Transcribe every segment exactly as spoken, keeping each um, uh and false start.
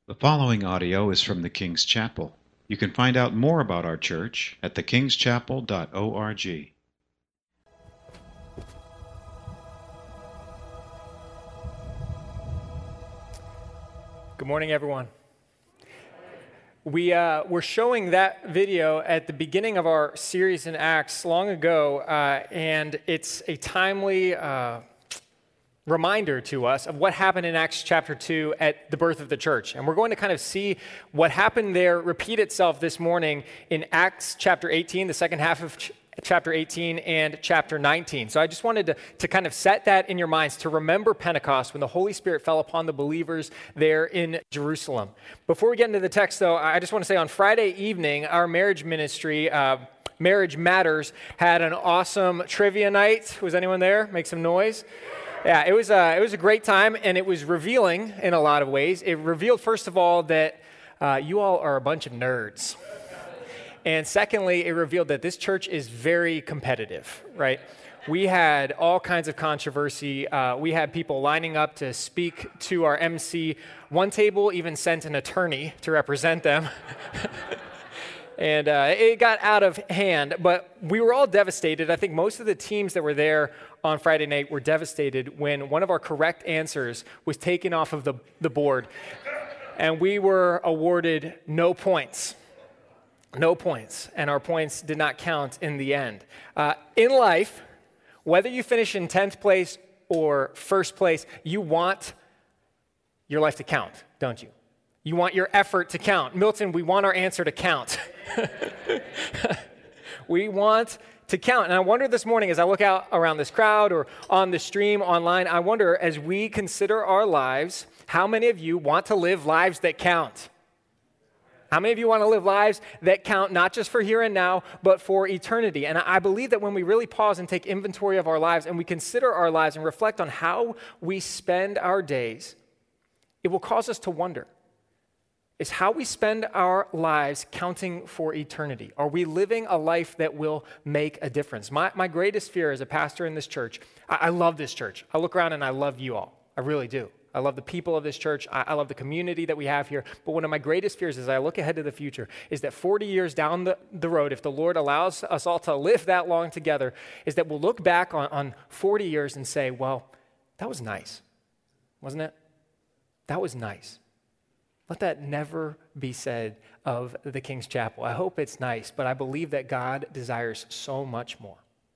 The following audio is from the King's Chapel. You can find out more about our church at the kings chapel dot org. Good morning, everyone. We uh, were showing that video at the beginning of our series in Acts long ago, uh, and it's a timely uh, reminder to us of what happened in Acts chapter two at the birth of the church. And we're going to kind of see what happened there repeat itself this morning in Acts chapter eighteen, the second half of ch- chapter eighteen and chapter nineteen. So I just wanted to, to kind of set that in your minds to remember Pentecost when the Holy Spirit fell upon the believers there in Jerusalem. Before we get into the text, though, I just want to say on Friday evening, our marriage ministry, uh, Marriage Matters, had an awesome trivia night. Was anyone there? Make some noise. Yeah, it was, a, it was a great time, and it was revealing in a lot of ways. It revealed, first of all, that uh, you all are a bunch of nerds. And secondly, it revealed that this church is very competitive, right? We had all kinds of controversy. Uh, we had people lining up to speak to our M C. One table even sent an attorney to represent them. And uh, it got out of hand, but we were all devastated. I think most of the teams that were there on Friday night were devastated when one of our correct answers was taken off of the, the board, and we were awarded no points. No points, and our points did not count in the end. Uh, in life, whether you finish in tenth place or first place, you want your life to count, don't you? You want your effort to count. Milton, we want our answer to count. We want to count. And I wonder this morning, as I look out around this crowd or on the stream online, I wonder, as we consider our lives, how many of you want to live lives that count? How many of you want to live lives that count not just for here and now, but for eternity? And I believe that when we really pause and take inventory of our lives and we consider our lives and reflect on how we spend our days, it will cause us to wonder. Is how we spend our lives counting for eternity? Are we living a life that will make a difference? My, my greatest fear as a pastor in this church, I, I love this church. I look around and I love you all. I really do. I love the people of this church. I, I love the community that we have here. But one of my greatest fears as I look ahead to the future is that forty years down the, the road, if the Lord allows us all to live that long together, is that we'll look back on, on forty years and say, well, that was nice, wasn't it? That was nice. Let that never be said of the King's Chapel. I hope it's nice, but I believe that God desires so much more.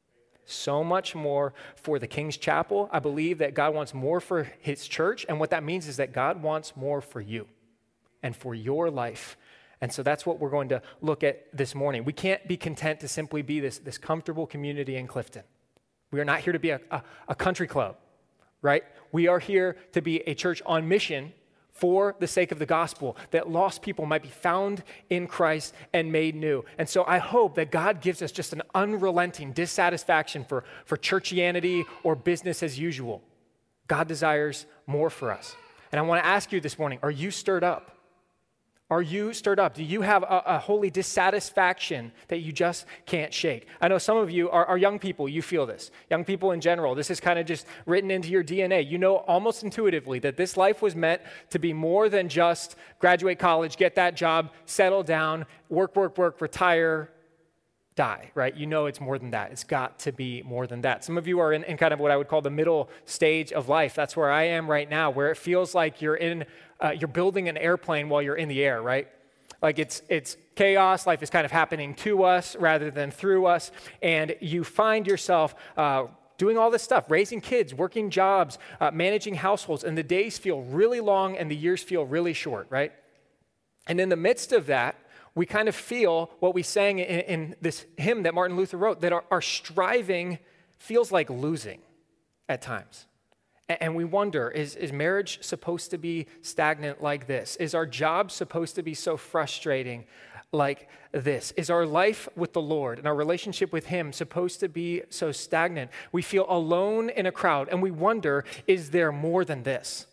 So much more for the King's Chapel. I believe that God wants more for his church, and what that means is that God wants more for you and for your life. And so that's what we're going to look at this morning. We can't be content to simply be this, this comfortable community in Clifton. We are not here to be a, a, a country club, right? We are here to be a church on mission for the sake of the gospel, that lost people might be found in Christ and made new. And so I hope that God gives us just an unrelenting dissatisfaction for, for churchianity or business as usual. God desires more for us. And I want to ask you this morning, are you stirred up? Are you stirred up? Do you have a, a holy dissatisfaction that you just can't shake? I know some of you are, are young people, you feel this. Young people in general, this is kind of just written into your D N A. You know almost intuitively that this life was meant to be more than just graduate college, get that job, settle down, work, work, work, retire, die, right? You know it's more than that. It's got to be more than that. Some of you are in, in kind of what I would call the middle stage of life. That's where I am right now, where it feels like you're in, uh, you're building an airplane while you're in the air, right? Like it's it's chaos. Life is kind of happening to us rather than through us, and you find yourself uh, doing all this stuff, raising kids, working jobs, uh, managing households, and the days feel really long and the years feel really short, right? And in the midst of that, we kind of feel what we sang in, in this hymn that Martin Luther wrote, that our, our striving feels like losing at times. And, and we wonder, is, is marriage supposed to be stagnant like this? Is our job supposed to be so frustrating like this? Is our life with the Lord and our relationship with him supposed to be so stagnant? We feel alone in a crowd, and we wonder, is there more than this?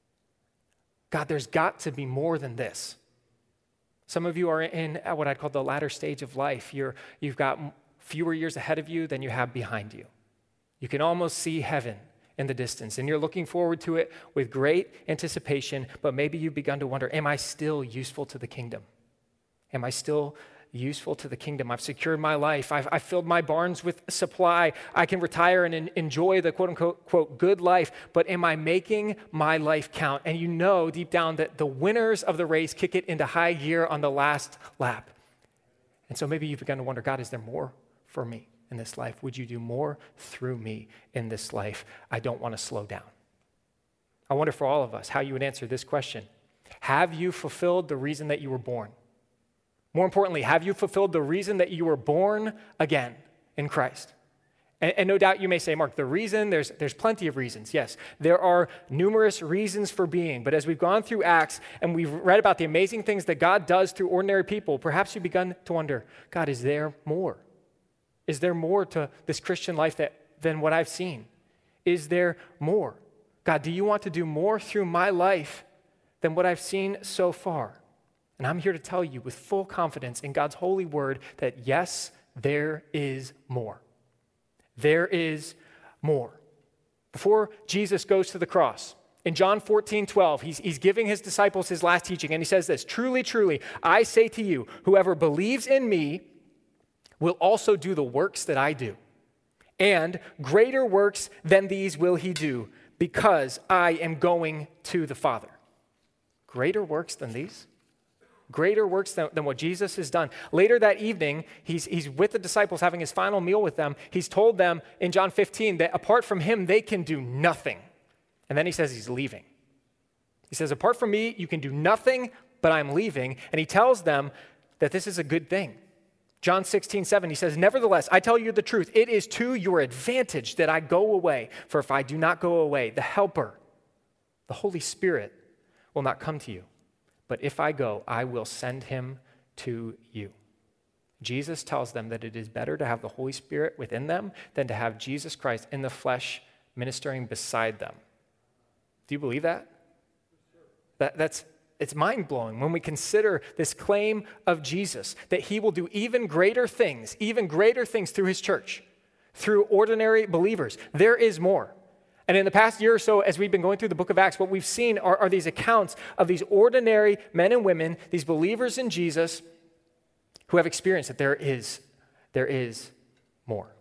God, there's got to be more than this. Some of you are in what I'd call the latter stage of life. You're, you've got fewer years ahead of you than you have behind you. You can almost see heaven in the distance, and you're looking forward to it with great anticipation, but maybe you've begun to wonder, am I still useful to the kingdom? Am I still useful to the kingdom? I've secured my life. I've, I've filled my barns with supply. I can retire and en- enjoy the quote unquote quote, good life, but am I making my life count? And you know deep down that the winners of the race kick it into high gear on the last lap. And so maybe you've begun to wonder, God, is there more for me in this life? Would you do more through me in this life? I don't want to slow down. I wonder for all of us how you would answer this question. Have you fulfilled the reason that you were born? More importantly, have you fulfilled the reason that you were born again in Christ? And, and no doubt you may say, Mark, the reason, there's, there's plenty of reasons. Yes, there are numerous reasons for being. But as we've gone through Acts and we've read about the amazing things that God does through ordinary people, perhaps you've begun to wonder, God, is there more? Is there more to this Christian life that, than what I've seen? Is there more? God, do you want to do more through my life than what I've seen so far? And I'm here to tell you with full confidence in God's holy word that yes, there is more. There is more. Before Jesus goes to the cross, in John fourteen twelve, he's, he's giving his disciples his last teaching, and he says this, truly, truly, I say to you, whoever believes in me will also do the works that I do. And greater works than these will he do, because I am going to the Father. Greater works than these? Greater works than, than what Jesus has done. Later that evening, he's, he's with the disciples having his final meal with them. He's told them in John fifteen that apart from him, they can do nothing. And then he says he's leaving. He says, apart from me, you can do nothing, but I'm leaving. And he tells them that this is a good thing. John sixteen seven, he says, nevertheless, I tell you the truth. It is to your advantage that I go away. For if I do not go away, the Helper, the Holy Spirit, will not come to you. But if I go, I will send him to you. Jesus tells them that it is better to have the Holy Spirit within them than to have Jesus Christ in the flesh ministering beside them. Do you believe that? that that's It's mind-blowing when we consider this claim of Jesus, that he will do even greater things, even greater things through his church, through ordinary believers. There is more. And in the past year or so, as we've been going through the book of Acts, what we've seen are, are these accounts of these ordinary men and women, these believers in Jesus, who have experienced that there is, there is more.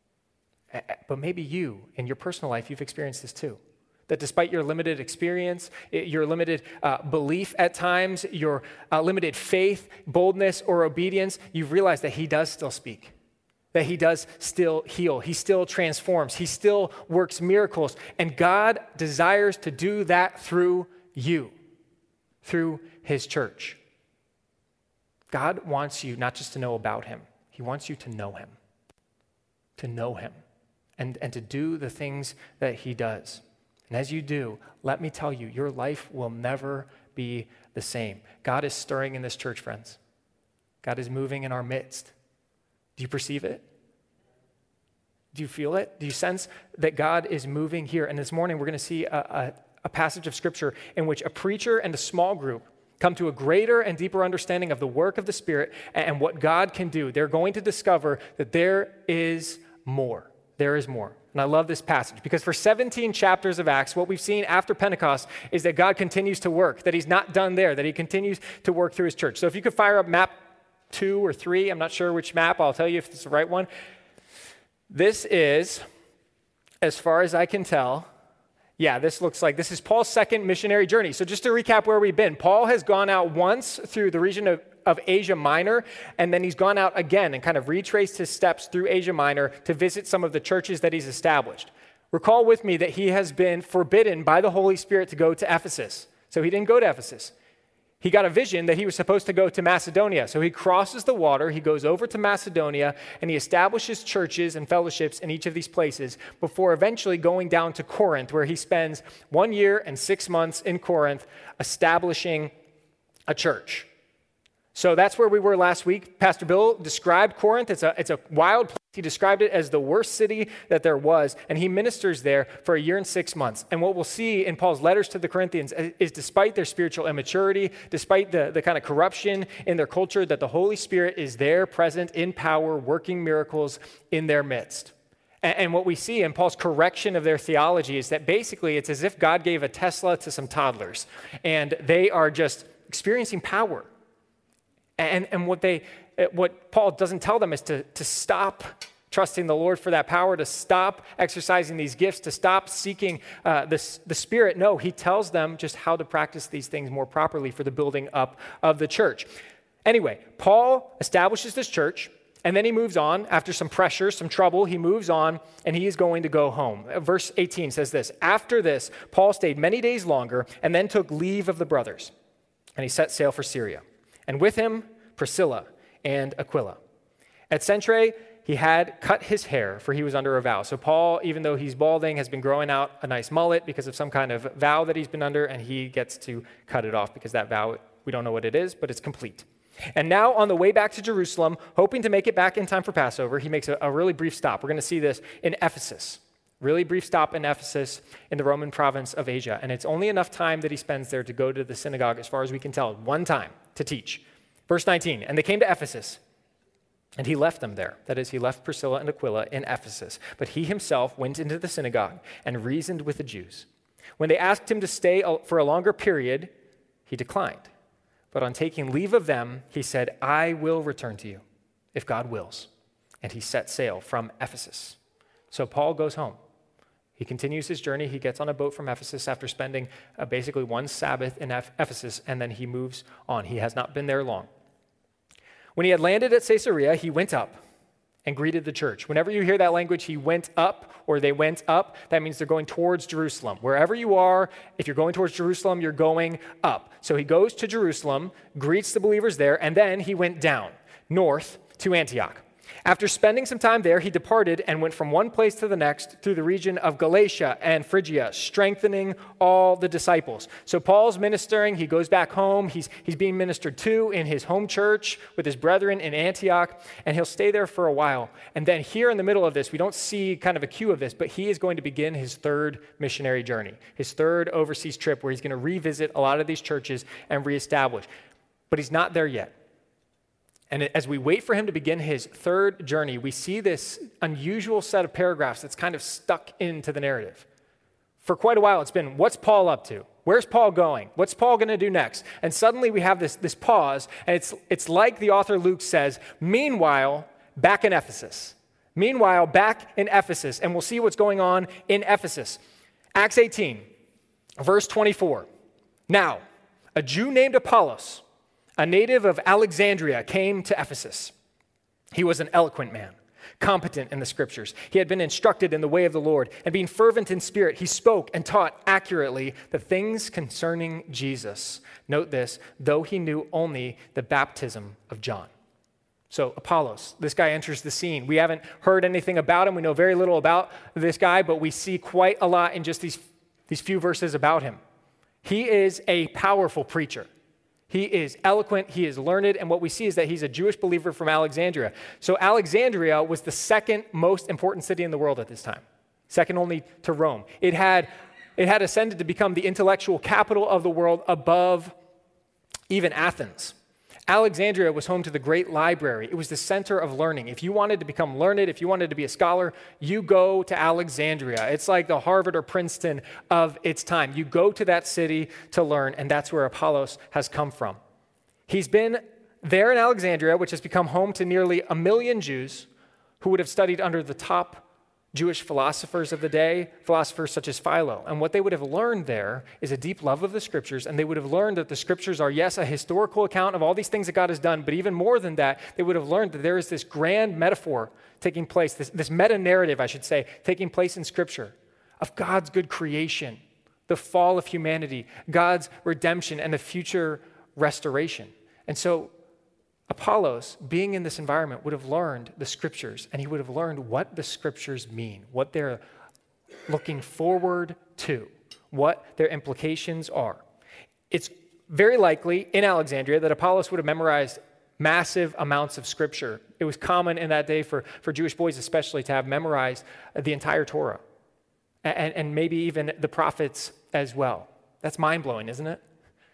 But maybe you, in your personal life, you've experienced this too. That despite your limited experience, your limited uh, belief at times, your uh, limited faith, boldness, or obedience, you've realized that he does still speak, that he does still heal, he still transforms, he still works miracles, and God desires to do that through you, through his church. God wants you not just to know about him, he wants you to know him, to know him, and, and to do the things that he does. And as you do, let me tell you, your life will never be the same. God is stirring in this church, friends. God is moving in our midst. Do you perceive it? Do you feel it? Do you sense that God is moving here? And this morning, we're going to see a, a, a passage of Scripture in which a preacher and a small group come to a greater and deeper understanding of the work of the Spirit and what God can do. They're going to discover that there is more. There is more. And I love this passage because for seventeen chapters of Acts, what we've seen after Pentecost is that God continues to work, that he's not done there, that he continues to work through his church. So if you could fire up map two or three, I'm not sure which map, I'll tell you if it's the right one. This is, as far as I can tell, yeah, this looks like, this is Paul's second missionary journey. So just to recap where we've been, Paul has gone out once through the region of of Asia Minor, and then he's gone out again and kind of retraced his steps through Asia Minor to visit some of the churches that he's established. Recall with me that he has been forbidden by the Holy Spirit to go to Ephesus. So he didn't go to Ephesus. He got a vision that he was supposed to go to Macedonia. So he crosses the water, he goes over to Macedonia, and he establishes churches and fellowships in each of these places before eventually going down to Corinth, where he spends one year and six months in Corinth establishing a church. So that's where we were last week. Pastor Bill described Corinth. It's a, it's a wild place. He described it as the worst city that there was, and he ministers there for a year and six months. And what we'll see in Paul's letters to the Corinthians is despite their spiritual immaturity, despite the, the kind of corruption in their culture, that the Holy Spirit is there, present in power, working miracles in their midst. And what we see in Paul's correction of their theology is that basically it's as if God gave a Tesla to some toddlers, and they are just experiencing power. And, and what, they, what Paul doesn't tell them is to, to stop trusting the Lord for that power, to stop exercising these gifts, to stop seeking uh, the, the Spirit. No, he tells them just how to practice these things more properly for the building up of the church. Anyway, Paul establishes this church. And then he moves on. After some pressure, some trouble, he moves on, and he is going to go home. Verse eighteen says this, "After this, Paul stayed many days longer and then took leave of the brothers. And he set sail for Syria. And with him, Priscilla and Aquila. At Cenchreae, he had cut his hair, for he was under a vow." So Paul, even though he's balding, has been growing out a nice mullet because of some kind of vow that he's been under, and he gets to cut it off because that vow, we don't know what it is, but it's complete. And now on the way back to Jerusalem, hoping to make it back in time for Passover, he makes a, a really brief stop. We're going to see this in Ephesus. Really brief stop in Ephesus in the Roman province of Asia. And it's only enough time that he spends there to go to the synagogue, as far as we can tell, one time to teach. Verse nineteen, "And they came to Ephesus, and he left them there." That is, he left Priscilla and Aquila in Ephesus. "But he himself went into the synagogue and reasoned with the Jews. When they asked him to stay for a longer period, he declined. But on taking leave of them, he said, 'I will return to you, if God wills.' And he set sail from Ephesus." So Paul goes home. He continues his journey. He gets on a boat from Ephesus after spending uh, basically one Sabbath in Eph- Ephesus, and then he moves on. He has not been there long. When he had landed at Caesarea, he went up and greeted the church. Whenever you hear that language, he went up, or they went up, that means they're going towards Jerusalem. Wherever you are, if you're going towards Jerusalem, you're going up. So he goes to Jerusalem, greets the believers there, and then he went down, north to Antioch. After spending some time there, he departed and went from one place to the next through the region of Galatia and Phrygia, strengthening all the disciples. So Paul's ministering. He goes back home. He's, he's being ministered to in his home church with his brethren in Antioch, and he'll stay there for a while. And then here in the middle of this, we don't see kind of a cue of this, but he is going to begin his third missionary journey, his third overseas trip, where he's going to revisit a lot of these churches and reestablish. But he's not there yet. And as we wait for him to begin his third journey, we see this unusual set of paragraphs that's kind of stuck into the narrative. For quite a while, it's been, what's Paul up to? Where's Paul going? What's Paul going to do next? And suddenly we have this, this pause, and it's, it's like the author Luke says, meanwhile, back in Ephesus. Meanwhile, back in Ephesus, and we'll see what's going on in Ephesus. Acts eighteen, verse twenty-four. "Now, a Jew named Apollos, a native of Alexandria, came to Ephesus. He was an eloquent man, competent in the scriptures. He had been instructed in the way of the Lord, and being fervent in spirit, he spoke and taught accurately the things concerning Jesus." Note this, though he knew only the baptism of John. So Apollos, this guy enters the scene. We haven't heard anything about him. We know very little about this guy, but we see quite a lot in just these, these few verses about him. He is a powerful preacher. He is eloquent, he is learned, and what we see is that he's a Jewish believer from Alexandria. So Alexandria was the second most important city in the world at this time, second only to Rome. It had, it had ascended to become the intellectual capital of the world above even Athens. Alexandria was home to the great library. It was the center of learning. If you wanted to become learned, if you wanted to be a scholar, you go to Alexandria. It's like the Harvard or Princeton of its time. You go to that city to learn, and that's where Apollos has come from. He's been there in Alexandria, which has become home to nearly a million Jews who would have studied under the top Jewish philosophers of the day, philosophers such as Philo. And what they would have learned there is a deep love of the scriptures, and they would have learned that the scriptures are, yes, a historical account of all these things that God has done, but even more than that, they would have learned that there is this grand metaphor taking place, this, this meta-narrative, I should say, taking place in scripture of God's good creation, the fall of humanity, God's redemption, and the future restoration. And so Apollos, being in this environment, would have learned the scriptures, and he would have learned what the scriptures mean, what they're looking forward to, what their implications are. It's very likely in Alexandria that Apollos would have memorized massive amounts of scripture. It was common in that day for, for Jewish boys especially to have memorized the entire Torah, and, and maybe even the prophets as well. That's mind-blowing, isn't it?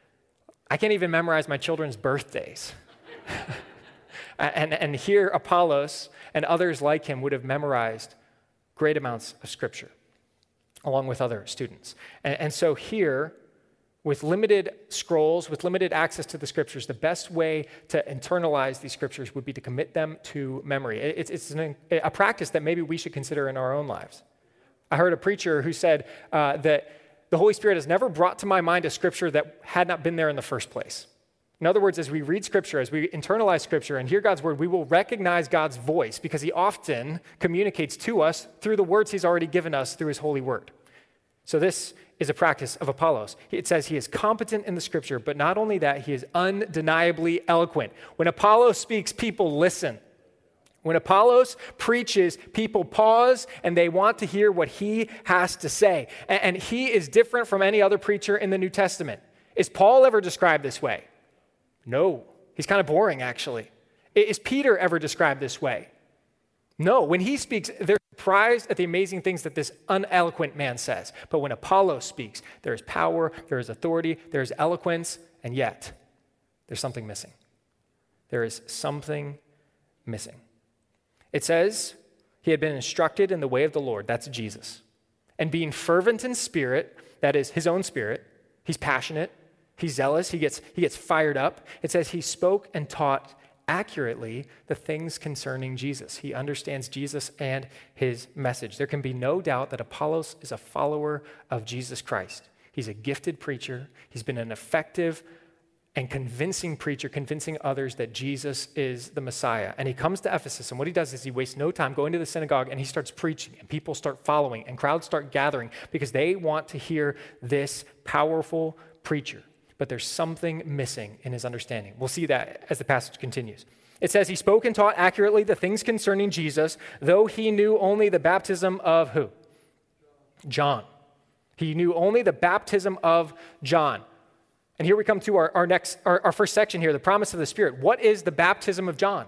I can't even memorize my children's birthdays. and, and here Apollos and others like him would have memorized great amounts of Scripture, along with other students. And, and so here, with limited scrolls, with limited access to the Scriptures, the best way to internalize these Scriptures would be to commit them to memory. It's, it's an, a practice that maybe we should consider in our own lives. I heard a preacher who said uh, that the Holy Spirit has never brought to my mind a Scripture that had not been there in the first place. In other words, as we read Scripture, as we internalize Scripture and hear God's word, we will recognize God's voice because he often communicates to us through the words he's already given us through his holy word. So this is a practice of Apollos. It says he is competent in the Scripture, but not only that, he is undeniably eloquent. When Apollos speaks, people listen. When Apollos preaches, people pause and they want to hear what he has to say. And he is different from any other preacher in the New Testament. Is Paul ever described this way? No. He's kind of boring, actually. Is Peter ever described this way? No. When he speaks, they're surprised at the amazing things that this uneloquent man says. But when Apollos speaks, there is power, there is authority, there is eloquence, and yet there's something missing. There is something missing. It says he had been instructed in the way of the Lord. That's Jesus. And being fervent in spirit, that is his own spirit, he's passionate, he's zealous, he gets, he gets fired up. It says he spoke and taught accurately the things concerning Jesus. He understands Jesus and his message. There can be no doubt that Apollos is a follower of Jesus Christ. He's a gifted preacher. He's been an effective and convincing preacher, convincing others that Jesus is the Messiah. And he comes to Ephesus, and what he does is he wastes no time going to the synagogue, and he starts preaching, and people start following, and crowds start gathering because they want to hear this powerful preacher. But there's something missing in his understanding. We'll see that as the passage continues. It says he spoke and taught accurately the things concerning Jesus, though he knew only the baptism of who? John. He knew only the baptism of John. And here we come to our, our next, our, our first section here, the promise of the Spirit. What is the baptism of John?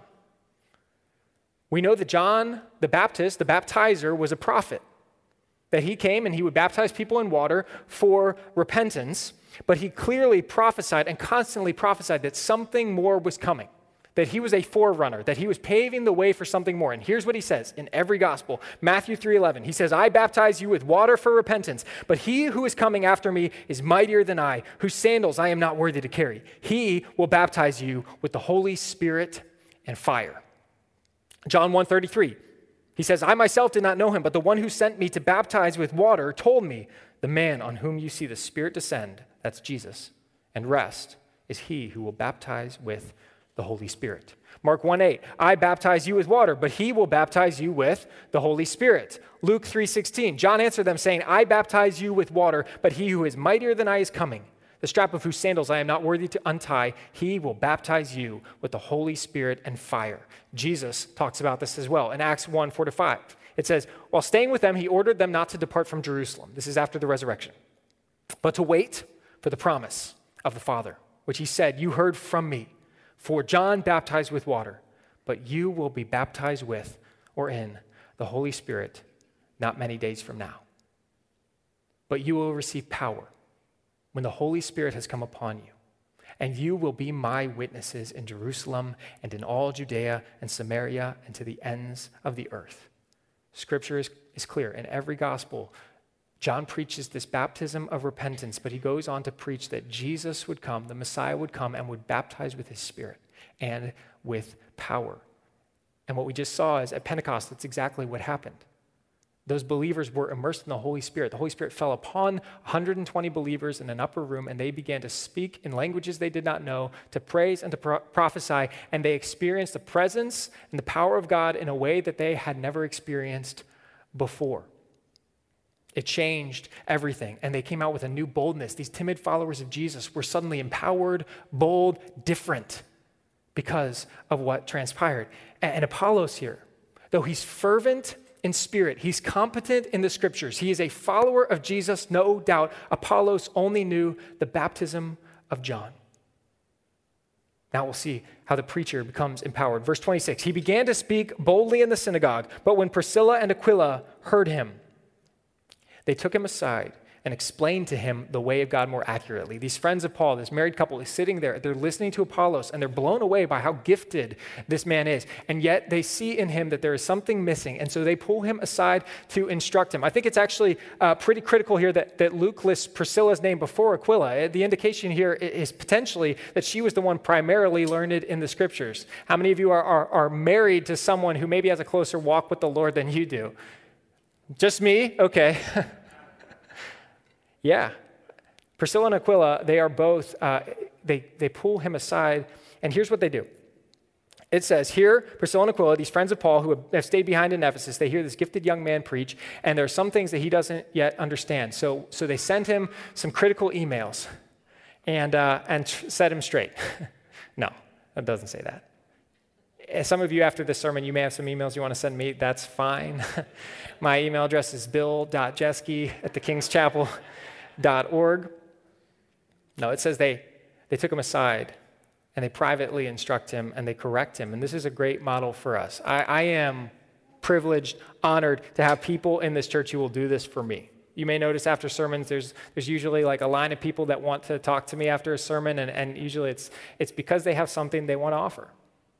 We know that John the Baptist, the baptizer, was a prophet. That he came and he would baptize people in water for repentance, but he clearly prophesied and constantly prophesied that something more was coming, that he was a forerunner, that he was paving the way for something more. And here's what he says in every gospel. Matthew three eleven, he says, I baptize you with water for repentance, but he who is coming after me is mightier than I, whose sandals I am not worthy to carry. He will baptize you with the Holy Spirit and fire. John one thirty-three, he says, I myself did not know him, but the one who sent me to baptize with water told me, the man on whom you see the Spirit descend, that's Jesus, and rest, is he who will baptize with the Holy Spirit. Mark one eight, I baptize you with water, but he will baptize you with the Holy Spirit. Luke three sixteen, John answered them saying, I baptize you with water, but he who is mightier than I is coming, the strap of whose sandals I am not worthy to untie. He will baptize you with the Holy Spirit and fire. Jesus talks about this as well in Acts one four to five. It says, while staying with them, he ordered them not to depart from Jerusalem. This is after the resurrection, but to wait for the promise of the Father, which he said, you heard from me. For John baptized with water, but you will be baptized with or in the Holy Spirit not many days from now. But you will receive power when the Holy Spirit has come upon you, and you will be my witnesses in Jerusalem and in all Judea and Samaria and to the ends of the earth. Scripture is, is clear. In every gospel, John preaches this baptism of repentance, but he goes on to preach that Jesus would come, the Messiah would come and would baptize with his Spirit and with power. And what we just saw is at Pentecost, that's exactly what happened. Those believers were immersed in the Holy Spirit. The Holy Spirit fell upon one hundred twenty believers in an upper room, and they began to speak in languages they did not know, to praise and to pro- prophesy, and they experienced the presence and the power of God in a way that they had never experienced before. It changed everything, and they came out with a new boldness. These timid followers of Jesus were suddenly empowered, bold, different because of what transpired. And Apollos here, though he's fervent in spirit, he's competent in the Scriptures, he is a follower of Jesus, no doubt. Apollos only knew the baptism of John. Now we'll see how the preacher becomes empowered. Verse twenty-six, he began to speak boldly in the synagogue, but when Priscilla and Aquila heard him, they took him aside and explain to him the way of God more accurately. These friends of Paul, this married couple, is sitting there. They're listening to Apollos, and they're blown away by how gifted this man is. And yet they see in him that there is something missing, and so they pull him aside to instruct him. I think it's actually uh, pretty critical here that, that Luke lists Priscilla's name before Aquila. The indication here is potentially that she was the one primarily learned in the scriptures. How many of you are, are, are married to someone who maybe has a closer walk with the Lord than you do? Just me? Okay. Yeah. Priscilla and Aquila, they are both, uh, they, they pull him aside, and here's what they do. It says, here, Priscilla and Aquila, these friends of Paul who have, have stayed behind in Ephesus, they hear this gifted young man preach, and there are some things that he doesn't yet understand. So, so they send him some critical emails and, uh, and tr- set him straight. No, it doesn't say that. Some of you after this sermon, you may have some emails you want to send me. That's fine. My email address is bill dot jeske at the kings chapel dot org. No, it says they, they took him aside and they privately instruct him and they correct him. And this is a great model for us. I, I am privileged, honored to have people in this church who will do this for me. You may notice after sermons, there's there's usually like a line of people that want to talk to me after a sermon, and, and usually it's it's because they have something they want to offer.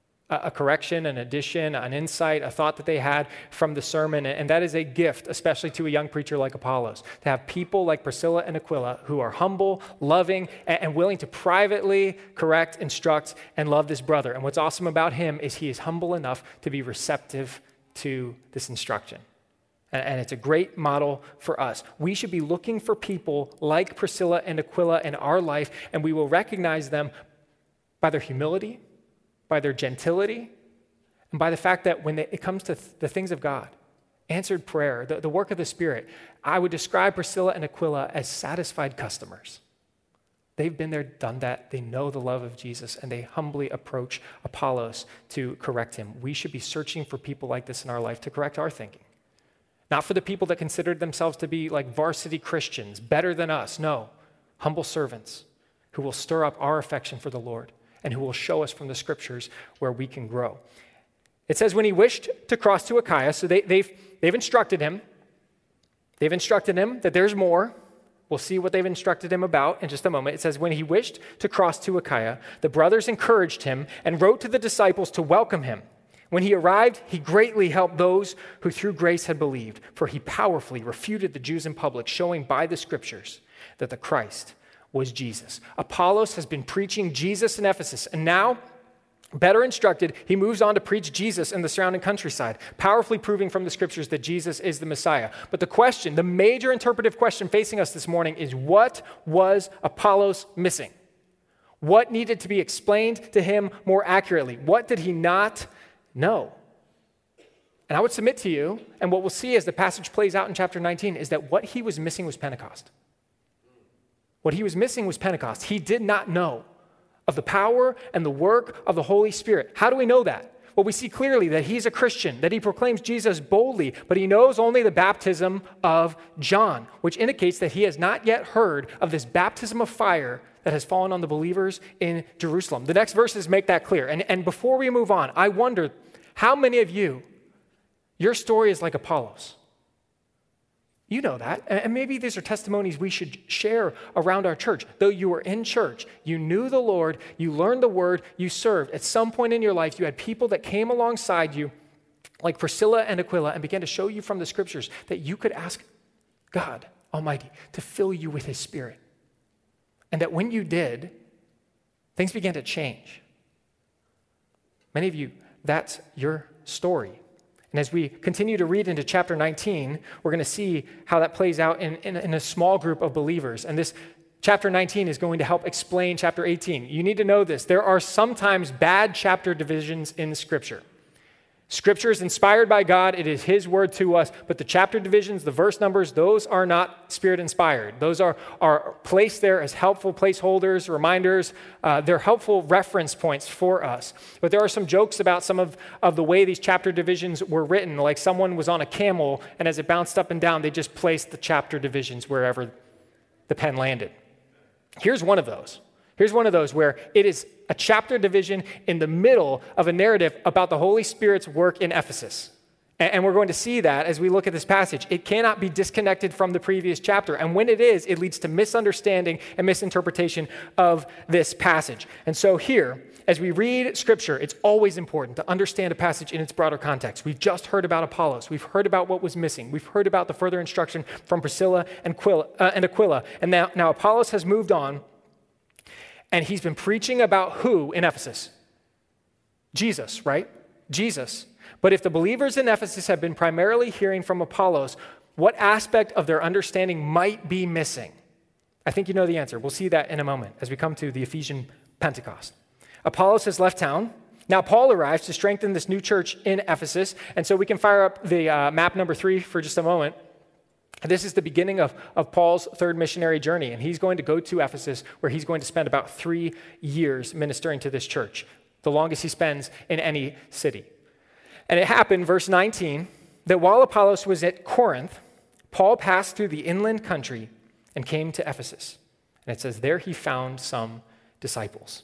A correction, an addition, an insight, a thought that they had from the sermon. And that is a gift, especially to a young preacher like Apollos, to have people like Priscilla and Aquila who are humble, loving, and willing to privately correct, instruct, and love this brother. And what's awesome about him is he is humble enough to be receptive to this instruction. And it's a great model for us. We should be looking for people like Priscilla and Aquila in our life, and we will recognize them by their humility, by their gentility, and by the fact that when it comes to th- the things of God, answered prayer, the, the work of the Spirit, I would describe Priscilla and Aquila as satisfied customers. They've been there, done that. They know the love of Jesus, and they humbly approach Apollos to correct him. We should be searching for people like this in our life to correct our thinking. Not for the people that considered themselves to be like varsity Christians, better than us. No, humble servants who will stir up our affection for the Lord, and who will show us from the scriptures where we can grow. It says when he wished to cross to Achaia, so they, they've, they've instructed him. They've instructed him that there's more. We'll see what they've instructed him about in just a moment. It says when he wished to cross to Achaia, the brothers encouraged him and wrote to the disciples to welcome him. When he arrived, he greatly helped those who through grace had believed, for he powerfully refuted the Jews in public, showing by the scriptures that the Christ was Jesus. Apollos has been preaching Jesus in Ephesus, and now, better instructed, he moves on to preach Jesus in the surrounding countryside, powerfully proving from the scriptures that Jesus is the Messiah. But the question, the major interpretive question facing us this morning is, what was Apollos missing? What needed to be explained to him more accurately? What did he not know? And I would submit to you, and what we'll see as the passage plays out in chapter nineteen, is that what he was missing was Pentecost. What he was missing was Pentecost. He did not know of the power and the work of the Holy Spirit. How do we know that? Well, we see clearly that he's a Christian, that he proclaims Jesus boldly, but he knows only the baptism of John, which indicates that he has not yet heard of this baptism of fire that has fallen on the believers in Jerusalem. The next verses make that clear. And, and before we move on, I wonder how many of you, your story is like Apollos. You know that. And maybe these are testimonies we should share around our church. Though you were in church, you knew the Lord, you learned the word, you served. At some point in your life, you had people that came alongside you, like Priscilla and Aquila, and began to show you from the scriptures that you could ask God Almighty to fill you with his Spirit. And that when you did, things began to change. Many of you, that's your story. And as we continue to read into chapter nineteen, we're going to see how that plays out in, in, in a small group of believers. And this chapter nineteen is going to help explain chapter eighteen. You need to know this. There are sometimes bad chapter divisions in Scripture. Scripture is inspired by God. It is his word to us. But the chapter divisions, the verse numbers, those are not Spirit-inspired. Those are, are placed there as helpful placeholders, reminders. Uh, they're helpful reference points for us. But there are some jokes about some of, of the way these chapter divisions were written. Like someone was on a camel, and as it bounced up and down, they just placed the chapter divisions wherever the pen landed. Here's one of those. Here's one of those where it is a chapter division in the middle of a narrative about the Holy Spirit's work in Ephesus. And we're going to see that as we look at this passage. It cannot be disconnected from the previous chapter. And when it is, it leads to misunderstanding and misinterpretation of this passage. And so here, as we read Scripture, it's always important to understand a passage in its broader context. We've just heard about Apollos. We've heard about what was missing. We've heard about the further instruction from Priscilla and Aquila. Uh, and, Aquila. and now, now Apollos has moved on, and he's been preaching about who in Ephesus? Jesus, right? Jesus. But if the believers in Ephesus have been primarily hearing from Apollos, what aspect of their understanding might be missing? I think you know the answer. We'll see that in a moment as we come to the Ephesian Pentecost. Apollos has left town. Now Paul arrives to strengthen this new church in Ephesus. And so we can fire up the uh, map number three for just a moment. This is the beginning of, of Paul's third missionary journey. And he's going to go to Ephesus, where he's going to spend about three years ministering to this church, the longest he spends in any city. And it happened, verse nineteen, that while Apollos was at Corinth, Paul passed through the inland country and came to Ephesus. And it says, there he found some disciples.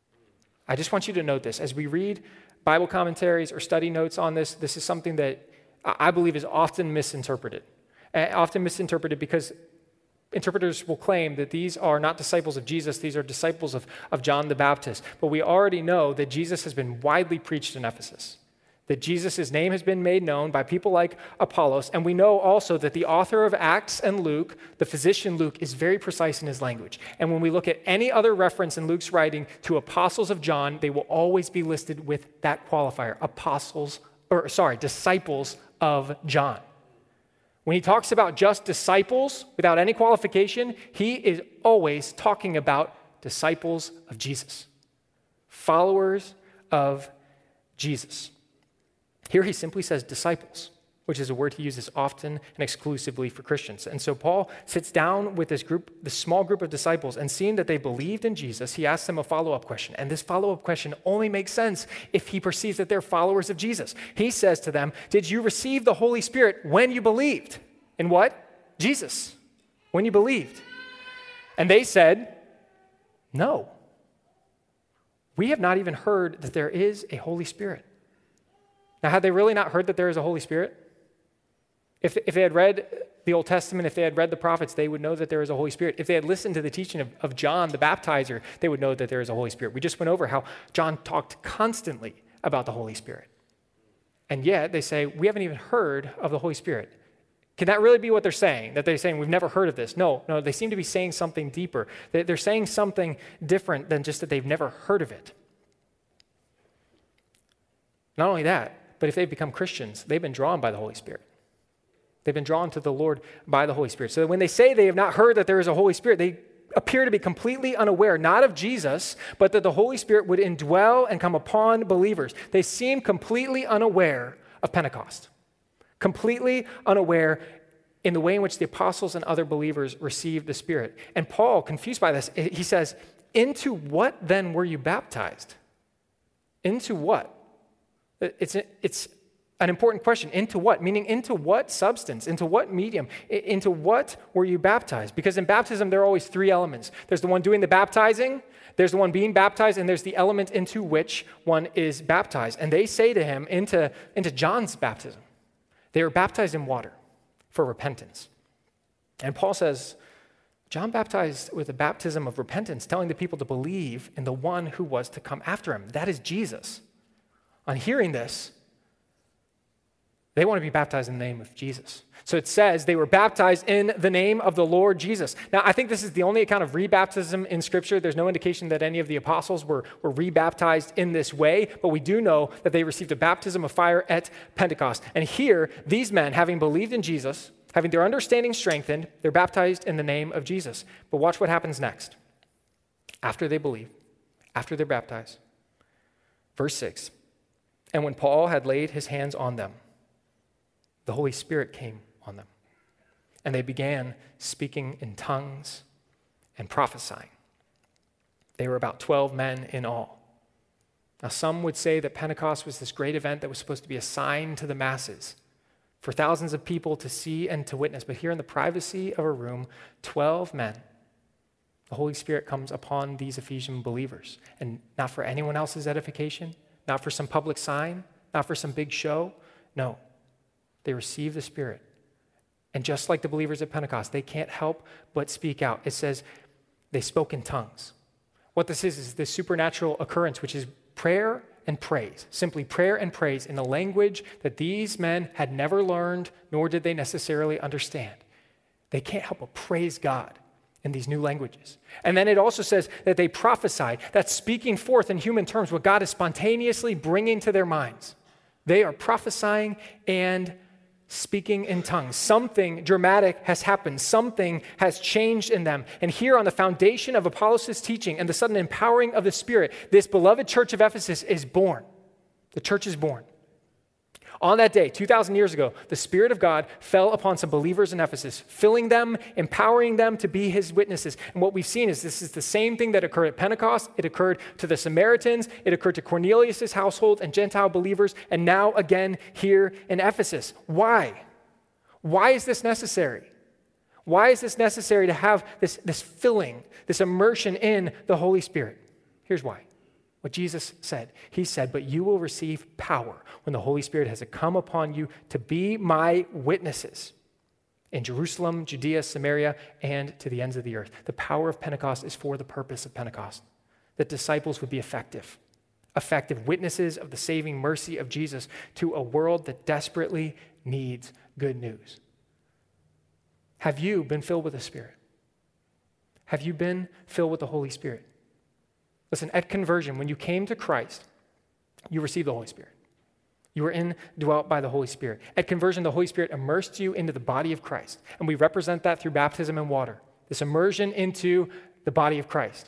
I just want you to note this. As we read Bible commentaries or study notes on this, this is something that I believe is often misinterpreted. Uh, often misinterpreted because interpreters will claim that these are not disciples of Jesus, these are disciples of, of John the Baptist. But we already know that Jesus has been widely preached in Ephesus, that Jesus' name has been made known by people like Apollos, and we know also that the author of Acts and Luke, the physician Luke, is very precise in his language. And when we look at any other reference in Luke's writing to apostles of John, they will always be listed with that qualifier, apostles, or sorry, disciples of John. When he talks about just disciples without any qualification, he is always talking about disciples of Jesus, followers of Jesus. Here he simply says disciples, which is a word he uses often and exclusively for Christians. And so Paul sits down with this group, this small group of disciples, and seeing that they believed in Jesus, he asks them a follow-up question. And this follow-up question only makes sense if he perceives that they're followers of Jesus. He says to them, did you receive the Holy Spirit when you believed? In what? Jesus. When you believed. And they said, no. We have not even heard that there is a Holy Spirit. Now, had they really not heard that there is a Holy Spirit? If, if they had read the Old Testament, if they had read the prophets, they would know that there is a Holy Spirit. If they had listened to the teaching of, of John the Baptizer, they would know that there is a Holy Spirit. We just went over how John talked constantly about the Holy Spirit. And yet they say, we haven't even heard of the Holy Spirit. Can that really be what they're saying? That they're saying, we've never heard of this? No, no, they seem to be saying something deeper. They're saying something different than just that they've never heard of it. Not only that, but if they've become Christians, they've been drawn by the Holy Spirit. They've been drawn to the Lord by the Holy Spirit. So when they say they have not heard that there is a Holy Spirit, they appear to be completely unaware, not of Jesus, but that the Holy Spirit would indwell and come upon believers. They seem completely unaware of Pentecost, completely unaware in the way in which the apostles and other believers received the Spirit. And Paul, confused by this, he says, into what then were you baptized? Into what? It's, it's an important question. Into what? Meaning into what substance? Into what medium? Into what were you baptized? Because in baptism, there are always three elements. There's the one doing the baptizing, there's the one being baptized, and there's the element into which one is baptized. And they say to him, into, into John's baptism, they were baptized in water for repentance. And Paul says, John baptized with a baptism of repentance, telling the people to believe in the one who was to come after him. That is Jesus. On hearing this, they want to be baptized in the name of Jesus. So it says they were baptized in the name of the Lord Jesus. Now, I think this is the only account of rebaptism in Scripture. There's no indication that any of the apostles were, were rebaptized in this way, but we do know that they received a baptism of fire at Pentecost. And here, these men, having believed in Jesus, having their understanding strengthened, they're baptized in the name of Jesus. But watch what happens next. After they believe, after they're baptized. Verse six. And when Paul had laid his hands on them, the Holy Spirit came on them, and they began speaking in tongues and prophesying. They were about twelve men in all. Now, some would say that Pentecost was this great event that was supposed to be a sign to the masses for thousands of people to see and to witness. But here in the privacy of a room, twelve men, the Holy Spirit comes upon these Ephesian believers, and not for anyone else's edification, not for some public sign, not for some big show. No, they receive the Spirit. And just like the believers at Pentecost, they can't help but speak out. It says they spoke in tongues. What this is, is this supernatural occurrence, which is prayer and praise. Simply prayer and praise in a language that these men had never learned, nor did they necessarily understand. They can't help but praise God in these new languages. And then it also says that they prophesied. That's speaking forth in human terms what God is spontaneously bringing to their minds. They are prophesying and speaking in tongues. Something dramatic has happened. Something has changed in them. And here on the foundation of Apollos' teaching and the sudden empowering of the Spirit, this beloved church of Ephesus is born. The church is born. On that day, two thousand years ago, the Spirit of God fell upon some believers in Ephesus, filling them, empowering them to be his witnesses. And what we've seen is this is the same thing that occurred at Pentecost. It occurred to the Samaritans. It occurred to Cornelius' household and Gentile believers, and now again here in Ephesus. Why? Why is this necessary? Why is this necessary to have this, this filling, this immersion in the Holy Spirit? Here's why. What Jesus said. He said, but you will receive power when the Holy Spirit has come upon you to be my witnesses in Jerusalem, Judea, Samaria, and to the ends of the earth. The power of Pentecost is for the purpose of Pentecost, that disciples would be effective, effective witnesses of the saving mercy of Jesus to a world that desperately needs good news. Have you been filled with the Spirit? Have you been filled with the Holy Spirit? Listen, at conversion, when you came to Christ, you received the Holy Spirit. You were indwelt by the Holy Spirit. At conversion, the Holy Spirit immersed you into the body of Christ. And we represent that through baptism and water, this immersion into the body of Christ.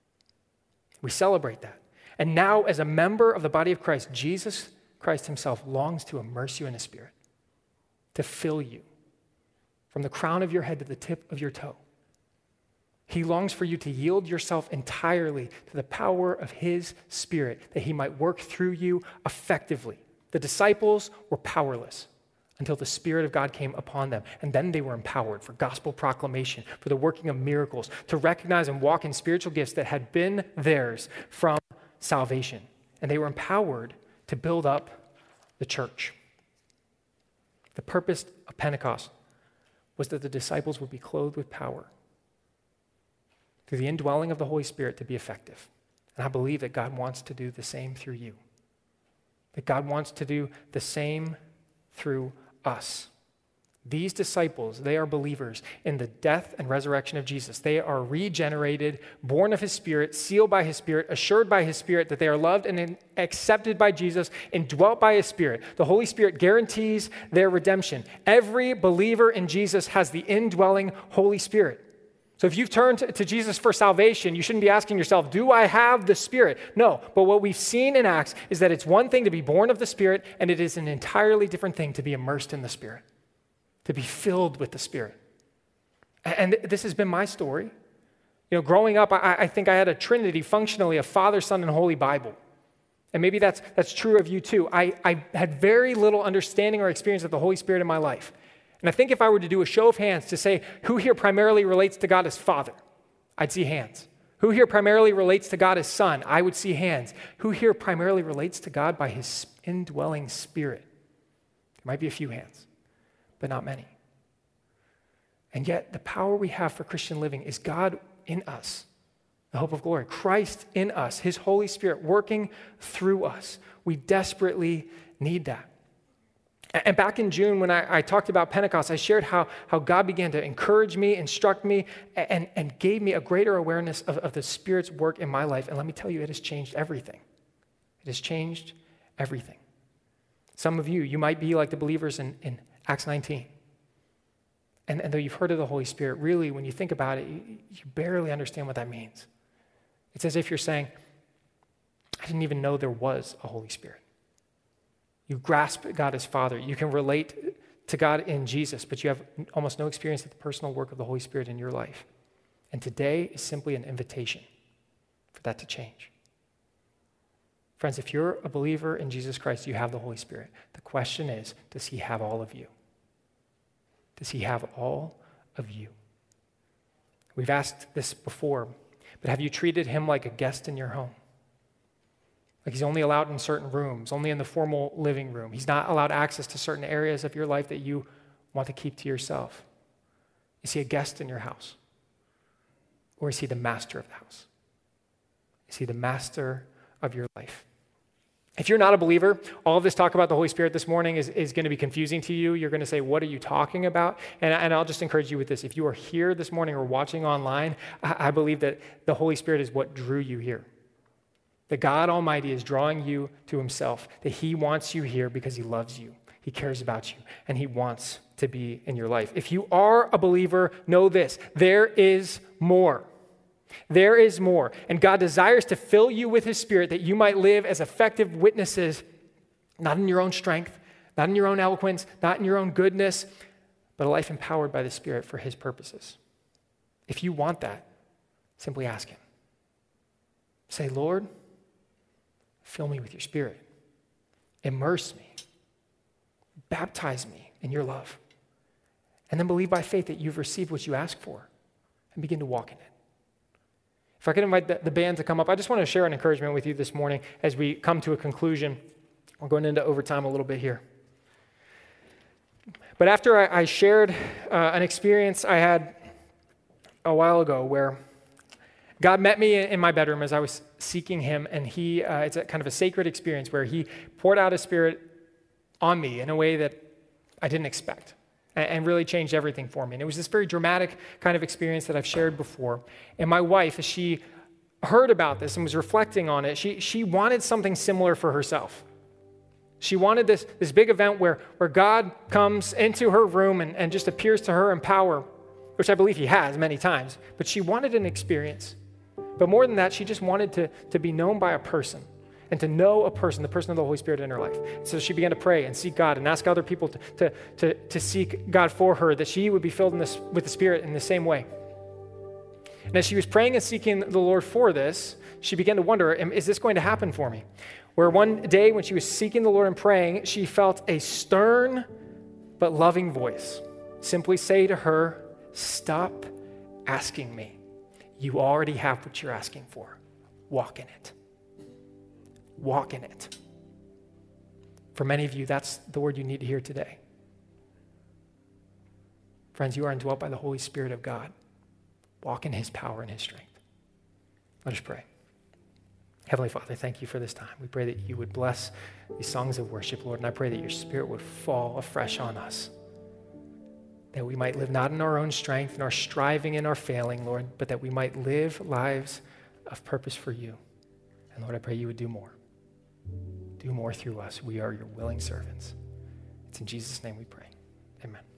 We celebrate that. And now, as a member of the body of Christ, Jesus Christ himself longs to immerse you in his Spirit, to fill you from the crown of your head to the tip of your toe. He longs for you to yield yourself entirely to the power of his Spirit, that he might work through you effectively. The disciples were powerless until the Spirit of God came upon them, and then they were empowered for gospel proclamation, for the working of miracles, to recognize and walk in spiritual gifts that had been theirs from salvation. And they were empowered to build up the church. The purpose of Pentecost was that the disciples would be clothed with power through the indwelling of the Holy Spirit to be effective. And I believe that God wants to do the same through you. That God wants to do the same through us. These disciples, they are believers in the death and resurrection of Jesus. They are regenerated, born of his Spirit, sealed by his Spirit, assured by his Spirit that they are loved and accepted by Jesus, indwelt by his Spirit. The Holy Spirit guarantees their redemption. Every believer in Jesus has the indwelling Holy Spirit. So if you've turned to Jesus for salvation, you shouldn't be asking yourself, do I have the Spirit? No, but what we've seen in Acts is that it's one thing to be born of the Spirit, and it is an entirely different thing to be immersed in the Spirit, to be filled with the Spirit. And this has been my story. You know, growing up, I, I think I had a trinity functionally of Father, Son, and Holy Bible. And maybe that's, that's true of you too. I, I had very little understanding or experience of the Holy Spirit in my life. And I think if I were to do a show of hands to say who here primarily relates to God as Father, I'd see hands. Who here primarily relates to God as Son? I would see hands. Who here primarily relates to God by his indwelling Spirit? There might be a few hands, but not many. And yet the power we have for Christian living is God in us, the hope of glory. Christ in us, his Holy Spirit working through us. We desperately need that. And back in June, when I, I talked about Pentecost, I shared how, how God began to encourage me, instruct me, and, and gave me a greater awareness of, of the Spirit's work in my life. And let me tell you, it has changed everything. It has changed everything. Some of you, you might be like the believers in, in Acts nineteen. And, and though you've heard of the Holy Spirit, really, when you think about it, you, you barely understand what that means. It's as if you're saying, I didn't even know there was a Holy Spirit. You grasp God as Father. You can relate to God in Jesus, but you have almost no experience of the personal work of the Holy Spirit in your life. And today is simply an invitation for that to change. Friends, if you're a believer in Jesus Christ, you have the Holy Spirit. The question is, does he have all of you? Does he have all of you? We've asked this before, but have you treated him like a guest in your home? Like he's only allowed in certain rooms, only in the formal living room. He's not allowed access to certain areas of your life that you want to keep to yourself. Is he a guest in your house? Or is he the master of the house? Is he the master of your life? If you're not a believer, all of this talk about the Holy Spirit this morning is, is going to be confusing to you. You're going to say, what are you talking about? And, and I'll just encourage you with this. If you are here this morning or watching online, I, I believe that the Holy Spirit is what drew you here. That God Almighty is drawing you to himself, that he wants you here because he loves you. He cares about you, and he wants to be in your life. If you are a believer, know this, there is more. There is more. And God desires to fill you with his Spirit that you might live as effective witnesses, not in your own strength, not in your own eloquence, not in your own goodness, but a life empowered by the Spirit for his purposes. If you want that, simply ask him. Say, Lord, fill me with your Spirit. Immerse me. Baptize me in your love. And then believe by faith that you've received what you asked for and begin to walk in it. If I could invite the, the band to come up, I just want to share an encouragement with you this morning as we come to a conclusion. We're going into overtime a little bit here. But after I, I shared uh, an experience I had a while ago where God met me in my bedroom as I was seeking him, and he, uh, it's a kind of a sacred experience where he poured out his Spirit on me in a way that I didn't expect and, and really changed everything for me. And it was this very dramatic kind of experience that I've shared before. And my wife, as she heard about this and was reflecting on it, she, she wanted something similar for herself. She wanted this, this big event where, where God comes into her room and, and just appears to her in power, which I believe he has many times, but she wanted an experience. But more than that, she just wanted to, to be known by a person and to know a person, the person of the Holy Spirit in her life. So she began to pray and seek God and ask other people to, to, to, to seek God for her, that she would be filled in this, with the Spirit in the same way. And as she was praying and seeking the Lord for this, she began to wonder, is this going to happen for me? Where one day when she was seeking the Lord and praying, she felt a stern but loving voice simply say to her, stop asking me. You already have what you're asking for. Walk in it. Walk in it. For many of you, that's the word you need to hear today. Friends, you are indwelt by the Holy Spirit of God. Walk in his power and his strength. Let us pray. Heavenly Father, thank you for this time. We pray that you would bless these songs of worship, Lord, and I pray that your Spirit would fall afresh on us, that we might live not in our own strength, in our striving and our failing, Lord, but that we might live lives of purpose for you. And Lord, I pray you would do more. Do more through us. We are your willing servants. It's in Jesus' name we pray. Amen.